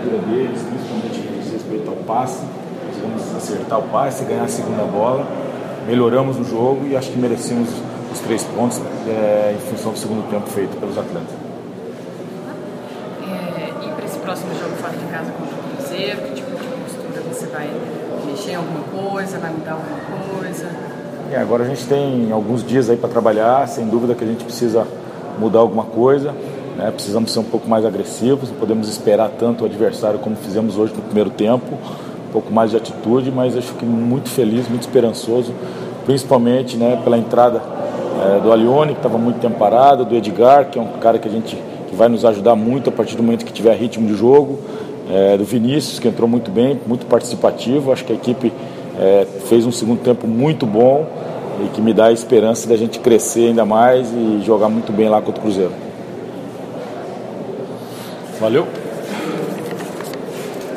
leitura deles, principalmente no que diz respeito ao passe. Precisamos acertar o passe, ganhar a segunda bola. Melhoramos o jogo e acho que merecemos os 3 pontos em função do segundo tempo feito pelos atletas. E para esse próximo jogo fora de casa contra o Cruzeiro, que tipo de postura você vai mexer em alguma coisa, vai mudar alguma coisa? Agora a gente tem alguns dias aí para trabalhar, sem dúvida que a gente precisa mudar alguma coisa, né? Precisamos ser um pouco mais agressivos, não podemos esperar tanto o adversário como fizemos hoje no primeiro tempo, um pouco mais de atitude, mas acho que muito feliz, muito esperançoso, principalmente, né, pela entrada do Alione, que estava muito tempo parado, do Edgar, que é um cara que vai nos ajudar muito a partir do momento que tiver ritmo de jogo, do Vinícius, que entrou muito bem, muito participativo. Acho que a equipe fez um segundo tempo muito bom e que me dá a esperança da gente crescer ainda mais e jogar muito bem lá contra o Cruzeiro. Valeu!